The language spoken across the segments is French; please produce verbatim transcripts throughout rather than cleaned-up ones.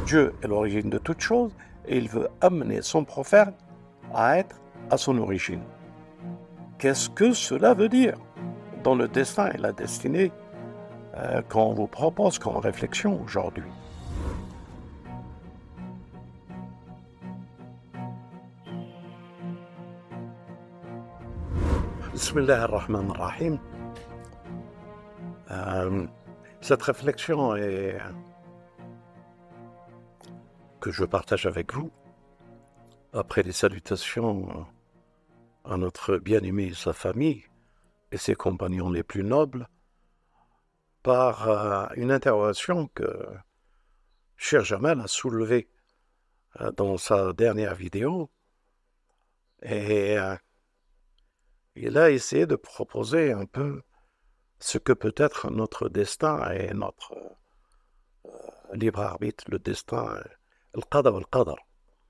Dieu est l'origine de toute chose et il veut amener son prophète à être à son origine. Qu'est-ce que cela veut dire dans le destin et la destinée euh, qu'on vous propose comme réflexion aujourd'hui? Bismillah ar-Rahman ar-Rahim. Euh, cette réflexion est, que je partage avec vous, après les salutations à notre bien-aimé et sa famille et ses compagnons les plus nobles, par euh, une interrogation que Cheikh Jamal a soulevée euh, dans sa dernière vidéo, et euh, il a essayé de proposer un peu ce que peut être notre destin et notre euh, libre arbitre, le destin, le qadar ou le qadar.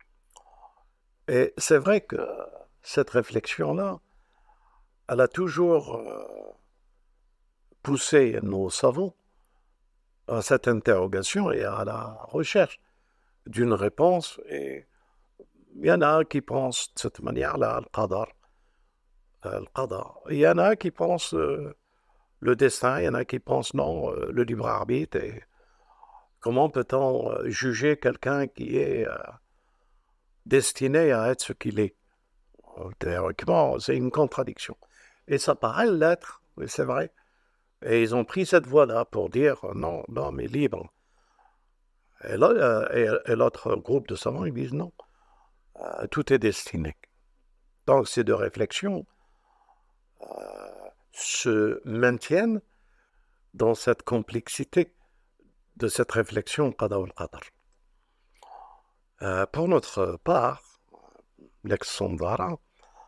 Et c'est vrai que cette réflexion-là, elle a toujours euh, poussé nos savants à cette interrogation et à la recherche d'une réponse. Et il y en a qui pensent de cette manière-là, le qadar, euh, le qadar. Il y en a qui pensent euh, le destin, il y en a qui pensent non, euh, le libre arbitre. Et comment peut-on euh, juger quelqu'un qui est euh, destiné à être ce qu'il est? Théoriquement, c'est une contradiction. Et ça paraît l'être, oui, c'est vrai. Et ils ont pris cette voie-là pour dire non, l'homme est libre. Et là, euh, et, et l'autre groupe de savants, ils disent non, euh, tout est destiné. Donc ces deux réflexions euh, se maintiennent dans cette complexité de cette réflexion qada wal qadar. Euh, pour notre part, l'ex-Sondara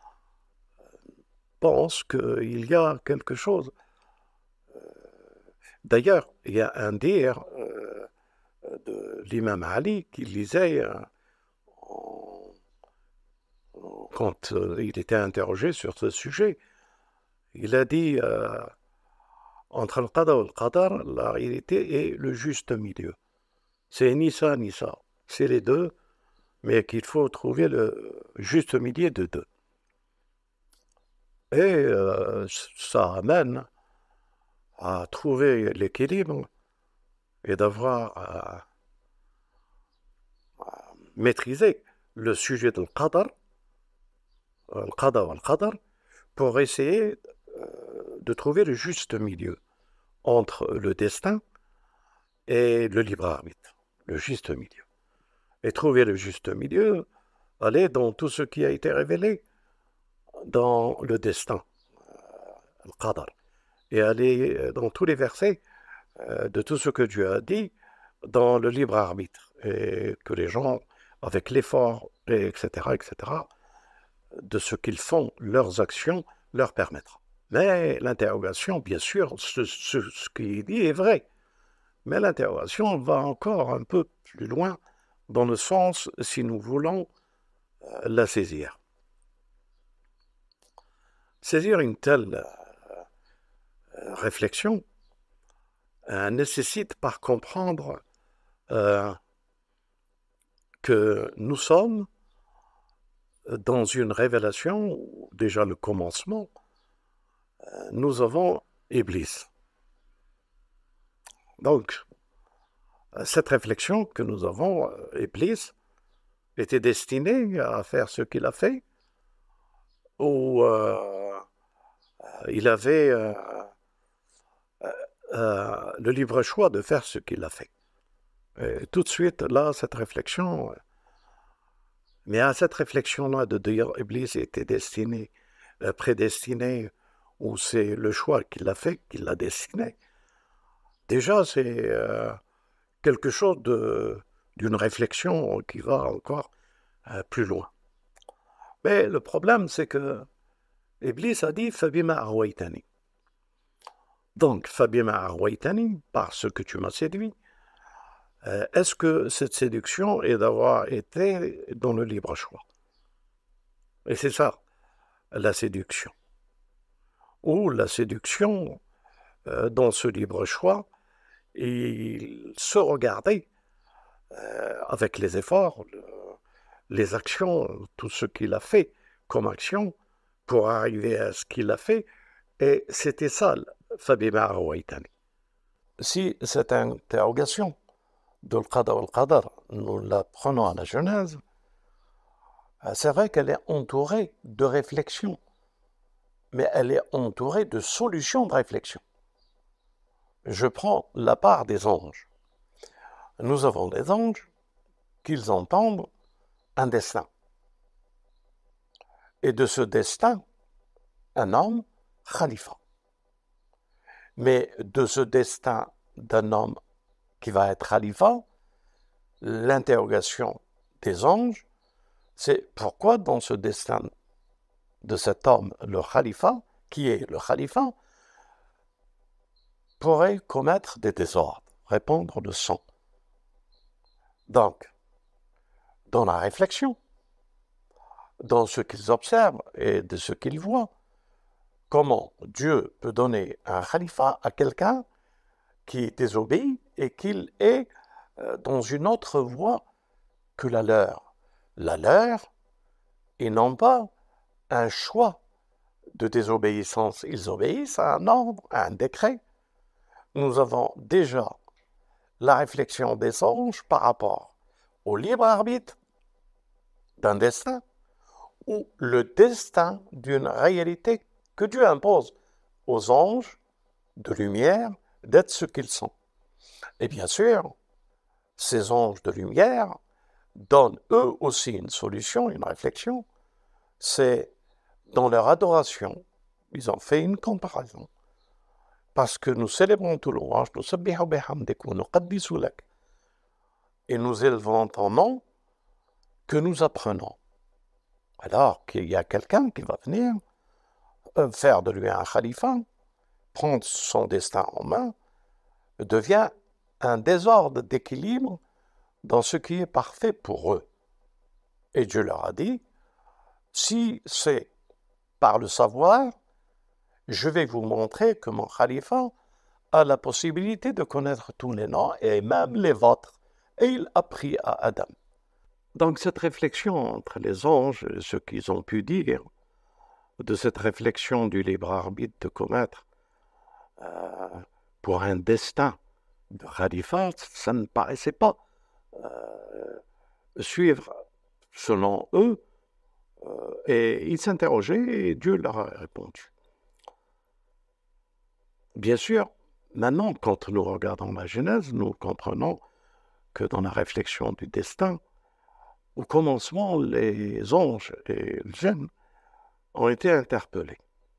pense qu'il y a quelque chose. D'ailleurs, il y a un dire euh, de l'imam Ali qui lisait euh, en, quand euh, il était interrogé sur ce sujet. Il a dit euh, entre le qada et le qadar, la réalité est le juste milieu. C'est ni ça ni ça. C'est les deux, mais qu'il faut trouver le juste milieu de deux. Et euh, ça amène à trouver l'équilibre et d'avoir euh, maîtrisé le sujet du qadar, le qada ou le qadar, pour essayer euh, de trouver le juste milieu entre le destin et le libre arbitre, le juste milieu. Et trouver le juste milieu, aller dans tout ce qui a été révélé dans le destin, le qadar, et aller dans tous les versets euh, de tout ce que Dieu a dit dans le libre arbitre, et que les gens, avec l'effort, et etc., et cetera, de ce qu'ils font, leurs actions, leur permettra. Mais l'interrogation, bien sûr, ce, ce, ce qui est dit est vrai, mais l'interrogation va encore un peu plus loin dans le sens, si nous voulons euh, la saisir. Saisir une telle euh, réflexion euh, nécessite par comprendre euh, que nous sommes dans une révélation, déjà le commencement, euh, nous avons Iblis. Donc, cette réflexion que nous avons, euh, Iblis, était destinée à faire ce qu'il a fait, ou euh, il avait euh, euh, le libre choix de faire ce qu'il a fait. Et tout de suite, là, cette réflexion, mais à cette réflexion-là de dire Iblis était destiné, euh, prédestiné, ou c'est le choix qu'il a fait, qu'il l'a destiné, déjà c'est euh, quelque chose de, d'une réflexion qui va encore euh, plus loin. Mais le problème, c'est que Iblis a dit Fabima arwaitani. Donc, Fabima arwaitani, par ce que tu m'as séduit, euh, est-ce que cette séduction est d'avoir été dans le libre choix? Et c'est ça, la séduction. Ou la séduction, euh, dans ce libre choix, il se regardait euh, avec les efforts, le, les actions, tout ce qu'il a fait comme action pour arriver à ce qu'il a fait. Et c'était ça, Fabima Arwaïtani. Si cette interrogation de l'Qada al-Qadar, nous la prenons à la Genèse, c'est vrai qu'elle est entourée de réflexions, mais elle est entourée de solutions de réflexion. Je prends la part des anges. Nous avons des anges qu'ils entendent un destin. Et de ce destin, un homme, khalifa. Mais de ce destin d'un homme qui va être khalifa, l'interrogation des anges, c'est pourquoi dans ce destin de cet homme, le khalifa, qui est le khalifa, pourrait commettre des désordres, répandre le sang. Donc, dans la réflexion, dans ce qu'ils observent et de ce qu'ils voient, comment Dieu peut donner un khalifa à quelqu'un qui désobéit et qu'il est dans une autre voie que la leur. La leur, ils n'ont pas un choix de désobéissance. Ils obéissent à un ordre, à un décret. Nous avons déjà la réflexion des anges par rapport au libre arbitre d'un destin ou le destin d'une réalité que Dieu impose aux anges de lumière d'être ce qu'ils sont. Et bien sûr, ces anges de lumière donnent eux aussi une solution, une réflexion. C'est dans leur adoration, ils ont fait une comparaison. Parce que nous célébrons tout l'ouvrage, nous sabbihu bihamdik wa nuqaddisu lak. Et nous élevons ton nom que nous apprenons. Alors qu'il y a quelqu'un qui va venir faire de lui un khalifa, prendre son destin en main, devient un désordre d'équilibre dans ce qui est parfait pour eux. Et Dieu leur a dit, si c'est par le savoir, je vais vous montrer que mon khalifa a la possibilité de connaître tous les noms et même les vôtres. Et il a pris à Adam. Donc cette réflexion entre les anges et ce qu'ils ont pu dire, de cette réflexion du libre arbitre de commettre euh, pour un destin de khalifa, ça ne paraissait pas euh, suivre selon eux, euh, et ils s'interrogeaient et Dieu leur a répondu. Bien sûr, maintenant, quand nous regardons la Genèse, nous comprenons que dans la réflexion du destin, au commencement, les anges et le djinn ont été interpellés.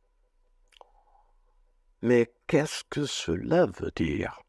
Mais qu'est-ce que cela veut dire?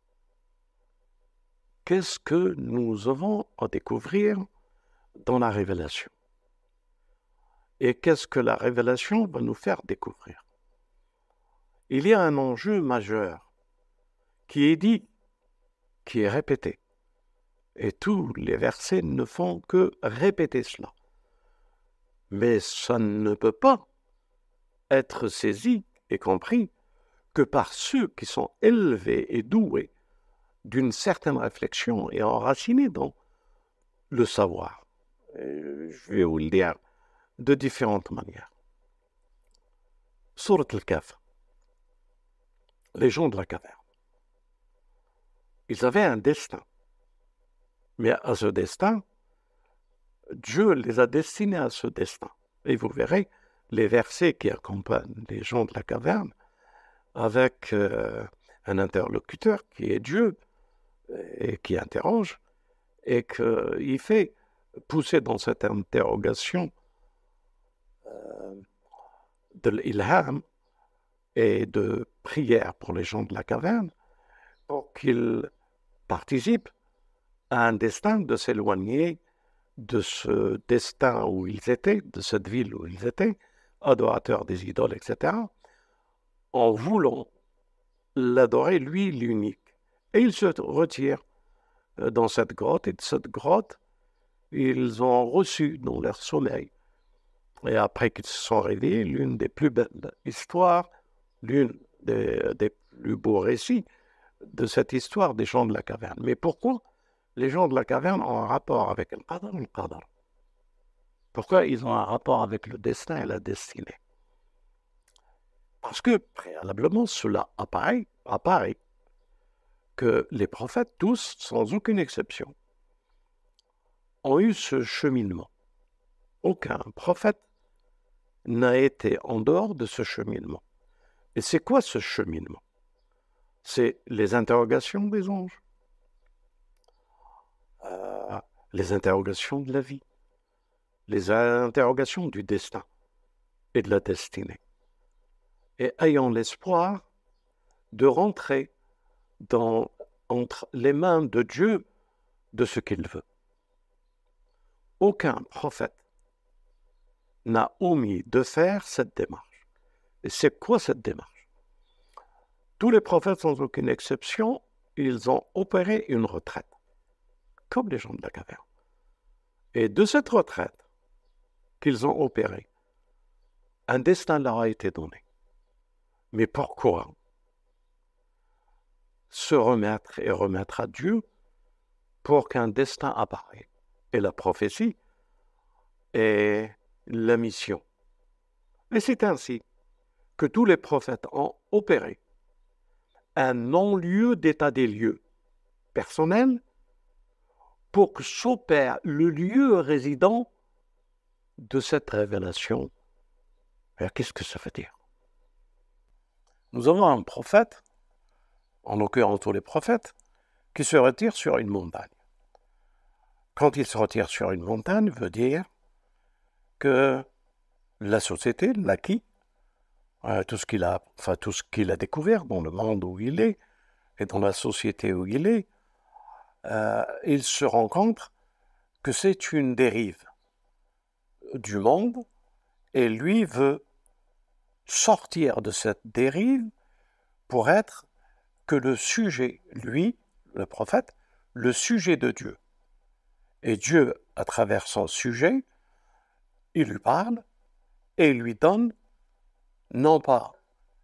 Qu'est-ce que nous avons à découvrir dans la révélation? Et qu'est-ce que la révélation va nous faire découvrir? Il y a un enjeu majeur qui est dit, qui est répété. Et tous les versets ne font que répéter cela. Mais ça ne peut pas être saisi et compris que par ceux qui sont élevés et doués d'une certaine réflexion et enracinés dans le savoir. Et je vais vous le dire de différentes manières. Sourate al-Kahf, les gens de la caverne. Ils avaient un destin. Mais à ce destin, Dieu les a destinés à ce destin. Et vous verrez les versets qui accompagnent les gens de la caverne avec euh, un interlocuteur qui est Dieu et qui interroge et qu'il fait pousser dans cette interrogation euh, de l'ilham et de prière pour les gens de la caverne pour qu'ils participent à un destin de s'éloigner de ce destin où ils étaient, de cette ville où ils étaient, adorateurs des idoles, et cetera, en voulant l'adorer, lui, l'unique. Et ils se retirent dans cette grotte, et de cette grotte, ils ont reçu dans leur sommeil. Et après qu'ils se sont réveillés, l'une des plus belles histoires, l'une des, des plus beaux récits de cette histoire des gens de la caverne. Mais pourquoi les gens de la caverne ont un rapport avec le qadar et le qadar. Pourquoi ils ont un rapport avec le destin et la destinée? Parce que, préalablement, cela apparaît, apparaît que les prophètes, tous, sans aucune exception, ont eu ce cheminement. Aucun prophète n'a été en dehors de ce cheminement. Et c'est quoi ce cheminement? C'est les interrogations des anges, euh, les interrogations de la vie, les interrogations du destin et de la destinée. Et ayant l'espoir de rentrer dans, entre les mains de Dieu de ce qu'il veut. Aucun prophète n'a omis de faire cette démarche. Et c'est quoi cette démarche? Tous les prophètes, sans aucune exception, ils ont opéré une retraite, comme les gens de la caverne. Et de cette retraite qu'ils ont opérée, un destin leur a été donné. Mais pourquoi? Se remettre et remettre à Dieu pour qu'un destin apparaisse. Et la prophétie est la mission. Et c'est ainsi que tous les prophètes ont opéré un non-lieu d'état des lieux personnel pour que s'opère le lieu résident de cette révélation. Alors, qu'est-ce que ça veut dire? Nous avons un prophète, en l'occurrence tous les prophètes, qui se retire sur une montagne. Quand il se retire sur une montagne, veut dire que la société l'acquis, euh, tout ce qu'il a, enfin tout ce qu'il a découvert dans le monde où il est et dans la société où il est, euh, il se rend compte que c'est une dérive du monde et lui veut sortir de cette dérive pour être que le sujet, lui, le prophète, le sujet de Dieu. Et Dieu, à travers son sujet, il lui parle et il lui donne non pas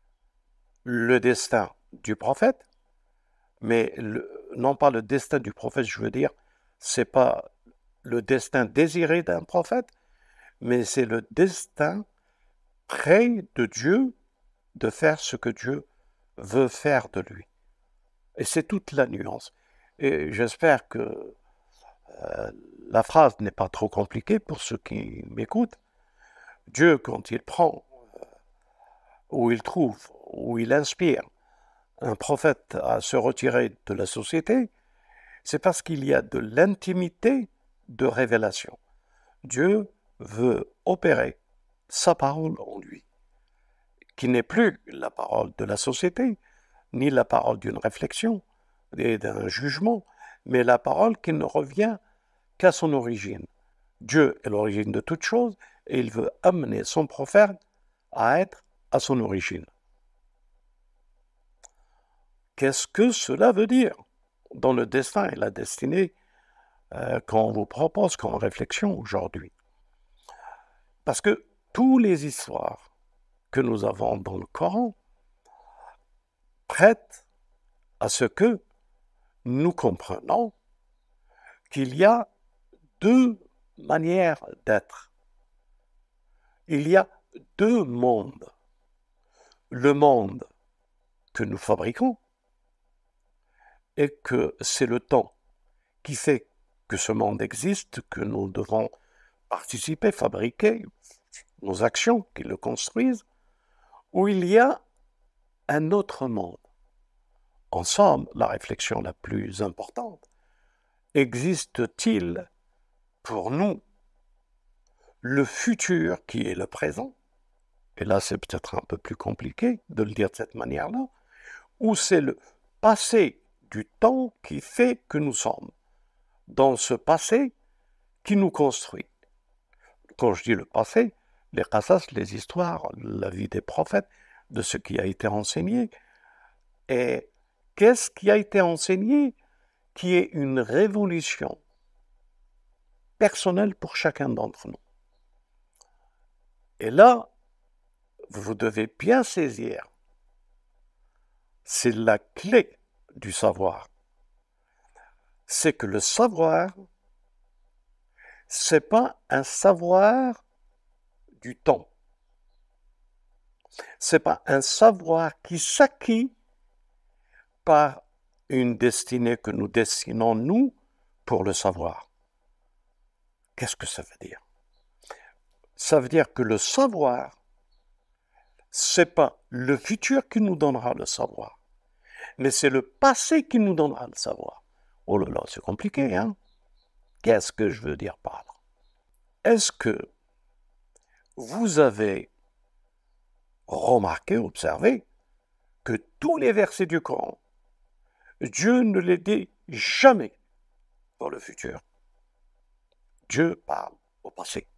le destin du prophète, mais le, non pas le destin du prophète, je veux dire, c'est pas le destin désiré d'un prophète, mais c'est le destin près de Dieu de faire ce que Dieu veut faire de lui. Et c'est toute la nuance. Et j'espère que euh, la phrase n'est pas trop compliquée pour ceux qui m'écoutent. Dieu, quand il prend, euh, ou il trouve, ou il inspire un prophète à se retirer de la société, c'est parce qu'il y a de l'intimité de révélation. Dieu veut opérer sa parole en lui, qui n'est plus la parole de la société, ni la parole d'une réflexion et d'un jugement, mais la parole qui ne revient qu'à son origine. Dieu est l'origine de toute chose et il veut amener son prophète à être à son origine. Qu'est-ce que cela veut dire dans le destin et la destinée euh, qu'on vous propose comme réflexion aujourd'hui? Parce que toutes les histoires que nous avons dans le Coran prêtent à ce que nous comprenons qu'il y a deux manières d'être. Il y a deux mondes. Le monde que nous fabriquons et que c'est le temps qui fait que ce monde existe, que nous devons participer, fabriquer nos actions qui le construisent, où il y a un autre monde. En somme, la réflexion la plus importante, existe-t-il pour nous le futur qui est le présent? Et là, c'est peut-être un peu plus compliqué de le dire de cette manière-là, ou c'est le passé du temps qui fait que nous sommes dans ce passé qui nous construit. Quand je dis le passé, les qasas, les histoires, la vie des prophètes, de ce qui a été enseigné. Et qu'est-ce qui a été enseigné qui est une révolution personnelle pour chacun d'entre nous? Et là, vous devez bien saisir, c'est la clé du savoir. c'est que le savoir, c'est pas un savoir du temps. C'est pas un savoir qui s'acquit par une destinée que nous destinons, nous, pour le savoir. Qu'est-ce que ça veut dire? Ça veut dire que le savoir, c'est pas le futur qui nous donnera le savoir, mais c'est le passé qui nous donnera le savoir. Oh là là, c'est compliqué, hein? Qu'est-ce que je veux dire par là? Est-ce que vous avez remarqué, observé, que tous les versets du Coran, Dieu ne les dit jamais dans le futur. Dieu parle au passé.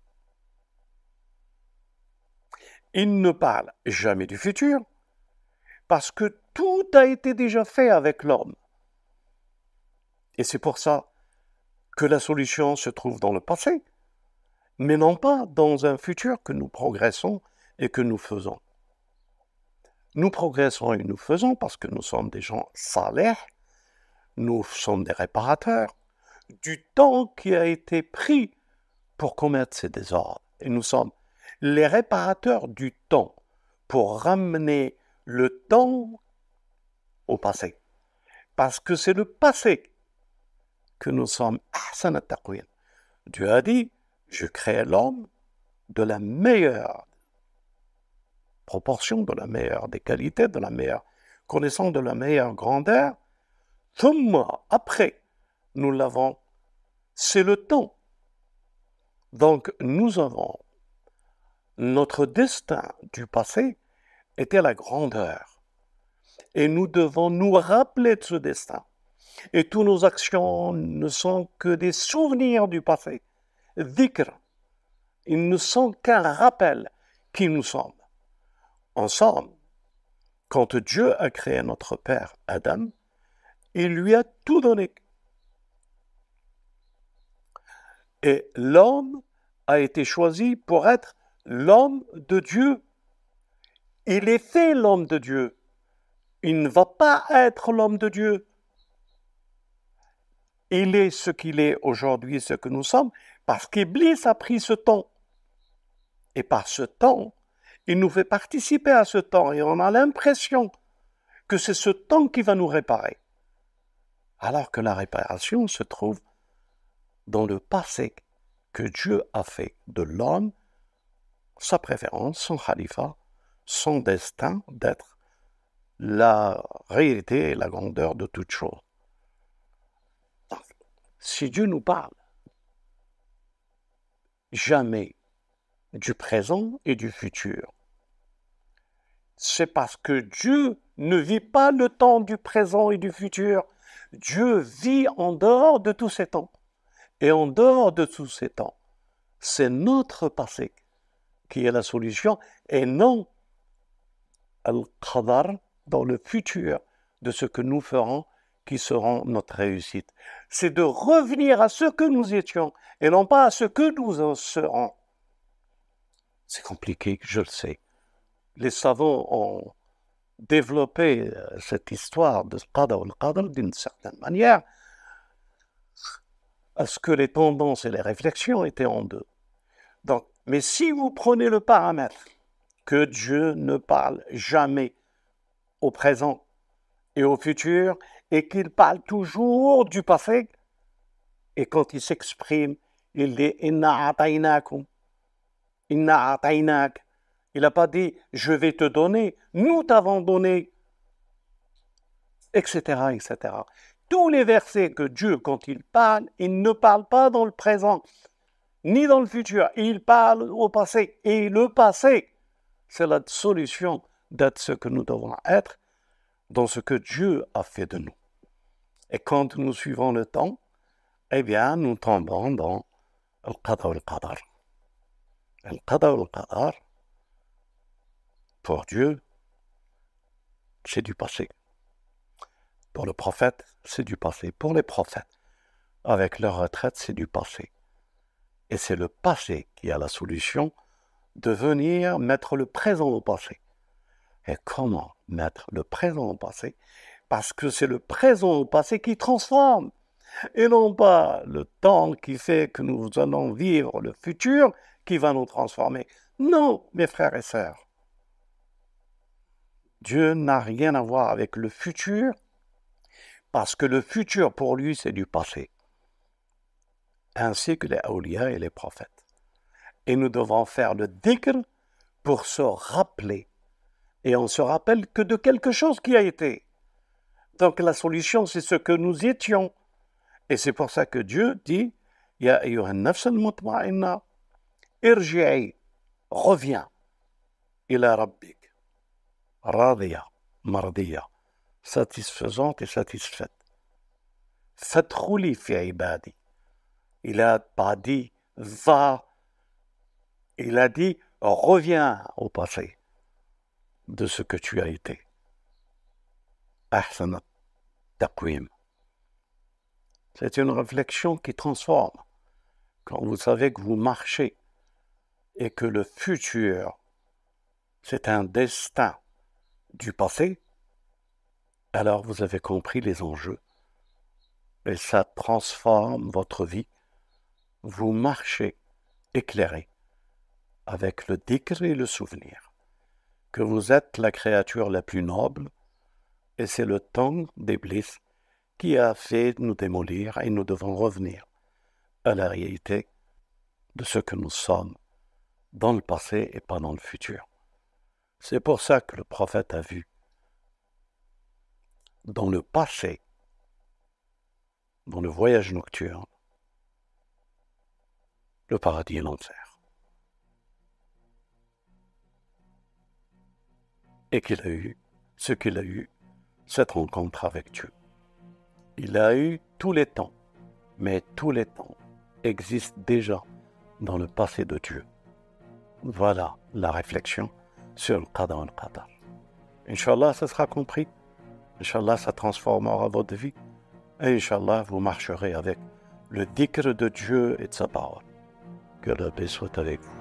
Il ne parle jamais du futur parce que tout a été déjà fait avec l'homme. Et c'est pour ça que la solution se trouve dans le passé, mais non pas dans un futur que nous progressons et que nous faisons. Nous progressons et nous faisons parce que nous sommes des gens salih, nous sommes des réparateurs du temps qui a été pris pour commettre ces désordres. Et nous sommes les réparateurs du temps pour ramener le temps au passé. Parce que c'est le passé que nous sommes ahsan at-taqwim. Dieu a dit, je crée l'homme de la meilleure proportion, de la meilleure des qualités, de la meilleure connaissance, de la meilleure grandeur. Thumma, après, nous l'avons, c'est le temps. Donc, nous avons, notre destin du passé était la grandeur. Et nous devons nous rappeler de ce destin. Et toutes nos actions ne sont que des souvenirs du passé. Dhikr, ils ne sont qu'un rappel qui nous sommes. Ensemble, quand Dieu a créé notre père Adam, il lui a tout donné. Et l'homme a été choisi pour être l'homme de Dieu. Il est fait l'homme de Dieu. Il ne va pas être l'homme de Dieu. Il est ce qu'il est aujourd'hui, ce que nous sommes, parce qu'Iblis a pris ce temps. Et par ce temps, il nous fait participer à ce temps et on a l'impression que c'est ce temps qui va nous réparer. Alors que la réparation se trouve dans le passé que Dieu a fait de l'homme, sa préférence, son khalifa, son destin d'être la réalité et la grandeur de toute chose. Si Dieu nous parle jamais du présent et du futur, c'est parce que Dieu ne vit pas le temps du présent et du futur. Dieu vit en dehors de tous ces temps. Et en dehors de tous ces temps, c'est notre passé qui est la solution et non al-qadar dans le futur de ce que nous ferons qui seront notre réussite. C'est de revenir à ce que nous étions et non pas à ce que nous en serons. C'est compliqué, je le sais. Les savants ont développé cette histoire de qada ou al-qadar d'une certaine manière à ce que les tendances et les réflexions étaient en deux. Donc, mais si vous prenez le paramètre que Dieu ne parle jamais au présent et au futur, et qu'il parle toujours du passé, et quand il s'exprime, il dit « Inna ataynakum »,« Inna ataynak ». Il n'a pas dit « je vais te donner »,« nous t'avons donné », et cetera, et cetera. Tous les versets que Dieu, quand il parle, il ne parle pas dans le présent, ni dans le futur, il parle au passé. Et le passé, c'est la solution d'être ce que nous devons être dans ce que Dieu a fait de nous. Et quand nous suivons le temps, eh bien, nous tombons dans le qada wal qadar. Le qada wal qadar, pour Dieu, c'est du passé. Pour le prophète, c'est du passé. Pour les prophètes, avec leur retraite, c'est du passé. Et c'est le passé qui a la solution de venir mettre le présent au passé. Et comment mettre le présent au passé? Parce que c'est le présent au passé qui transforme. et non pas le temps qui fait que nous allons vivre le futur qui va nous transformer. Non, mes frères et sœurs. Dieu n'a rien à voir avec le futur, parce que le futur pour lui c'est du passé, ainsi que les awliya et les prophètes. Et nous devons faire le dhikr pour se rappeler. Et on se rappelle que de quelque chose qui a été. Donc la solution, c'est ce que nous étions. Et c'est pour ça que Dieu dit, Ya ayyuhan nafs al-mutma'inna, irji'i, reviens, ila rabbik, radiya, mardiya, satisfaisante et satisfaite. Fadkhuli fi ibadi. Il a pas dit, va, il a dit, reviens au passé de ce que tu as été. Ahsanat taqwim. C'est une réflexion qui transforme. Quand vous savez que vous marchez et que le futur, c'est un destin du passé, alors vous avez compris les enjeux. Et ça transforme votre vie. Vous marchez éclairé avec le dhikr et le souvenir que vous êtes la créature la plus noble et c'est le temps d'Iblis qui a fait nous démolir et nous devons revenir à la réalité de ce que nous sommes dans le passé et pas dans le futur. C'est pour ça que le prophète a vu dans le passé, dans le voyage nocturne, le paradis et l'enfer. Et qu'il a eu ce qu'il a eu, cette rencontre avec Dieu. Il a eu tous les temps, mais tous les temps existent déjà dans le passé de Dieu. Voilà la réflexion sur le qada et le qadar. Inch'Allah, ça sera compris. Inch'Allah, ça transformera votre vie. Et Inch'Allah, vous marcherez avec le dhikr de Dieu et de sa parole. Que la paix soit avec vous.